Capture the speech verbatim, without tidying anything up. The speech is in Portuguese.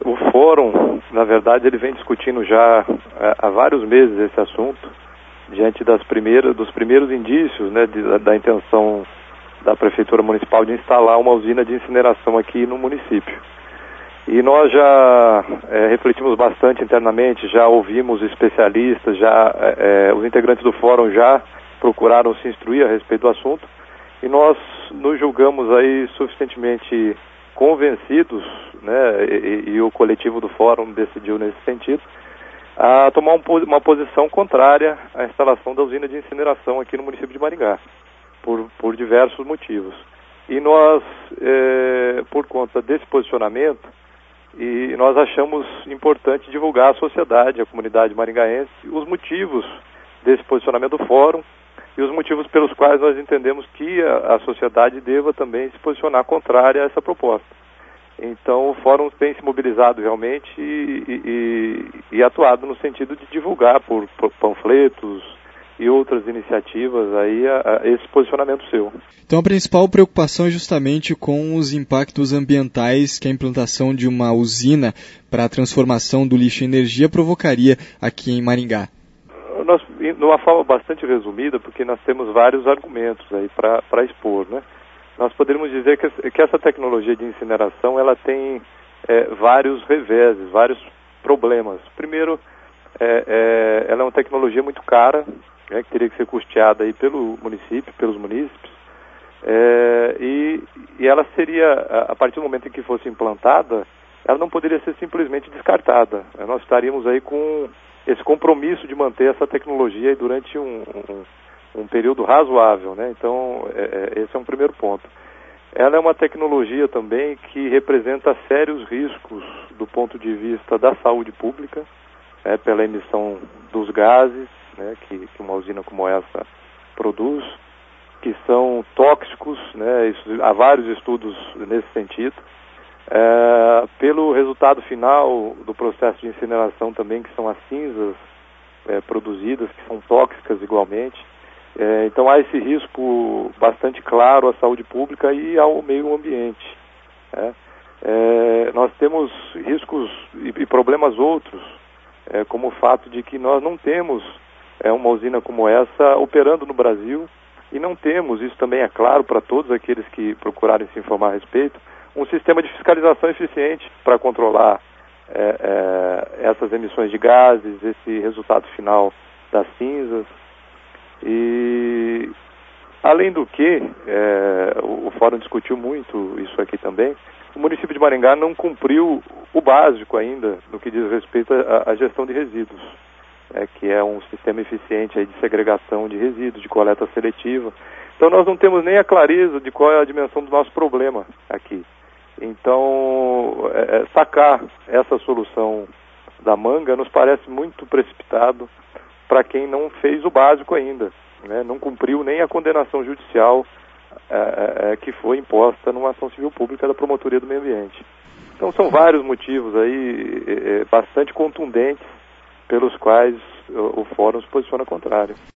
O fórum, na verdade, ele vem discutindo já há vários meses esse assunto, diante das primeiras, dos primeiros indícios, né, de, da, da intenção da Prefeitura Municipal de instalar uma usina de incineração aqui no município. E nós já é, refletimos bastante internamente, já ouvimos especialistas, já é, os integrantes do fórum já procuraram se instruir a respeito do assunto, e nós nos julgamos aí suficientemente convencidos, né, e, e o coletivo do fórum decidiu nesse sentido, a tomar um, uma posição contrária à instalação da usina de incineração aqui no município de Maringá, por, por diversos motivos. E nós, é, por conta desse posicionamento, e nós achamos importante divulgar à sociedade, à comunidade maringaense, os motivos desse posicionamento do fórum e os motivos pelos quais nós entendemos que a, a sociedade deva também se posicionar contrária a essa proposta. Então o fórum tem se mobilizado realmente e, e, e atuado no sentido de divulgar por, por panfletos e outras iniciativas aí a, a esse posicionamento seu. Então a principal preocupação é justamente com os impactos ambientais que a implantação de uma usina para a transformação do lixo em energia provocaria aqui em Maringá. Nós, de uma forma bastante resumida, porque nós temos vários argumentos aí para expor, né? Nós poderíamos dizer que, que essa tecnologia de incineração ela tem é, vários reveses, vários problemas. Primeiro, é, é, ela é uma tecnologia muito cara, né, que teria que ser custeada aí pelo município, pelos munícipes, é, e, e ela seria, a partir do momento em que fosse implantada, ela não poderia ser simplesmente descartada. Nós estaríamos aí com esse compromisso de manter essa tecnologia aí durante um, um, um período razoável, né? Então, é, esse é um primeiro ponto. Ela é uma tecnologia também que representa sérios riscos do ponto de vista da saúde pública, né, pela emissão dos gases, né, que, que uma usina como essa produz, que são tóxicos, né, isso, há vários estudos nesse sentido. É, pelo resultado final do processo de incineração também, que são as cinzas é, produzidas, que são tóxicas igualmente. É, então há esse risco bastante claro à saúde pública e ao meio ambiente. Né? É, nós temos riscos e, e problemas outros, é, como o fato de que nós não temos é, uma usina como essa operando no Brasil, e não temos, isso também é claro para todos aqueles que procurarem se informar a respeito, um sistema de fiscalização eficiente para controlar é, é, essas emissões de gases, esse resultado final das cinzas. E, além do que, é, o, o Fórum discutiu muito isso aqui também, o município de Maringá não cumpriu o básico ainda no que diz respeito à, à gestão de resíduos, é, que é um sistema eficiente aí de segregação de resíduos, de coleta seletiva. Então nós não temos nem a clareza de qual é a dimensão do nosso problema aqui. Então, é, sacar essa solução da manga nos parece muito precipitado para quem não fez o básico ainda, né? Não cumpriu nem a condenação judicial é, é, que foi imposta numa ação civil pública da Promotoria do Meio Ambiente. Então são vários motivos aí é, bastante contundentes pelos quais o, o Fórum se posiciona contrário.